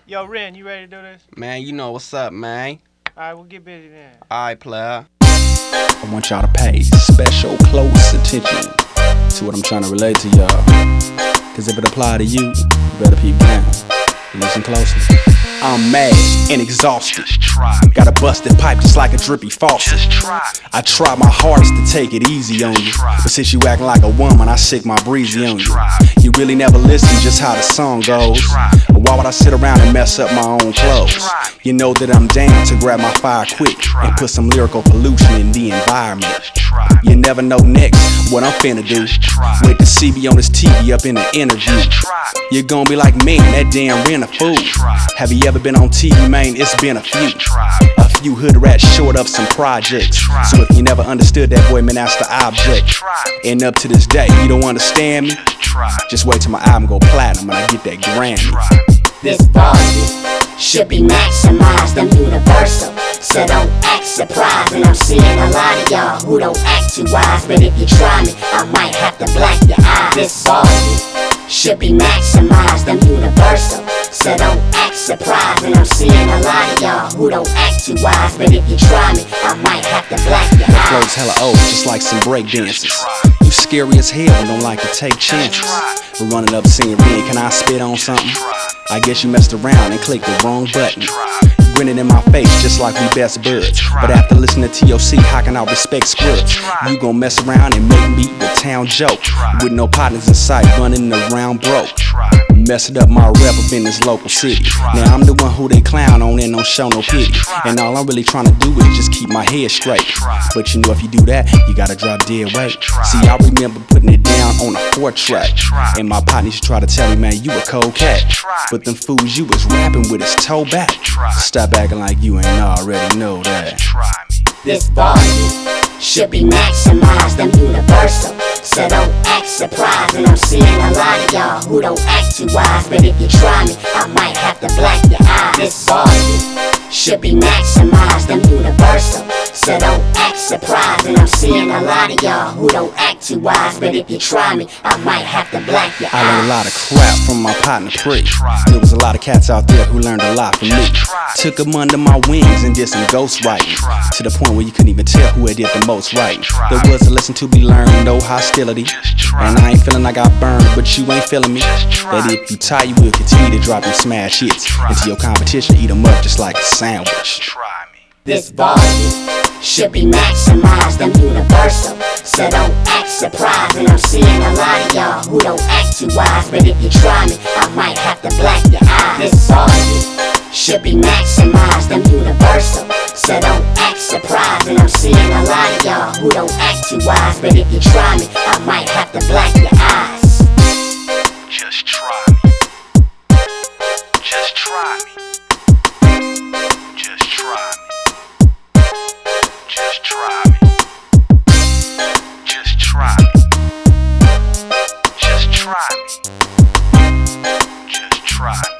Yo, Ren, you ready to do this? Man, you know what's up, man. Alright, we'll get busy then. Alright, player. I want y'all to pay special close attention to what I'm trying to relate to y'all. Cause if it apply to you, you better peep down and listen closely. I'm mad and exhausted. Got a busted pipe just like a drippy faucet. I try my hardest to take it easy on you, but since you acting like a woman, I sick my breezy on you. You really never listen just how the song goes. Why would I sit around and mess up my own clothes? You know that I'm down to grab my fire quick and put some lyrical pollution in the environment. You never know next what I'm finna do. Wait to see me on this TV up in the interview. You're gonna be like, man, that damn Ren a fool. Have you ever been on TV, man? It's been a few. A few hood rats short of some projects. So if you never understood that, boy, man, that's the object. And up to this day, you don't understand me? Just wait till my album go platinum and I get that Grammy. This volume should be maximized and universal, so don't act surprised. And I'm seeing a lot of y'all who don't act too wise, but if you try me, I might have to black your eyes. This volume should be maximized and universal, so don't act surprised. And I'm seeing a lot of y'all who don't act too wise, but if you try me, I might have to black your eyes. Flow's hella old, just like some break dances. You scary as hell and don't like to take chances. We're running up saying, Ren, can I spit on something? I guess you messed around and clicked the wrong button. Grinning in my face just like we best buds. But after listening to TOC, how can I respect scripts? You gon' mess around and make me the town joke, with no partners in sight, running around broke. Messing up my rep up in this local city. Now I'm the one who they clown on and don't show no pity. And all I'm really trying to do is just keep my head straight. But you know if you do that, you gotta drop dead weight. See, I remember putting it down on a 4-track, and my partners try to tell me, man, you a cold cat. But them fools you was rapping with is toe back. Stop acting like you ain't already know that. This volume should be maximized and universal, so don't act surprised. And I'm seeing a lot of y'all who don't act too wise, but if you try me, I might have to black your eyes. This volume should be maximized and universal, so don't act surprised. And I'm seeing a lot of y'all who don't act too wise, but if you try me, I might have to black your eyes. I learned a lot of crap from my partner Pre. There was a lot of cats out there who learned a lot from me. Took them under my wings and did some ghost writing, to the point where you couldn't even tell who had did the most writing. There was a lesson to be learned, no hostility. And I ain't feeling like I burned, but you ain't feeling me. That if you tie, you will continue to drop them smash hits until your competition eat them up just like a sandwich. This volume should be maximized and universal, so don't act surprised. And I'm seeing a lot of y'all who don't act too wise, but if you try me, I might have to black your eyes. This volume should be maximized and universal, so don't act surprised. And I'm seeing a lot of y'all who don't act too wise, but if you try me, I might have to black your eyes. Just try me. Just try me. Just try me. Just try me. Just try me. Just try me. Just try me.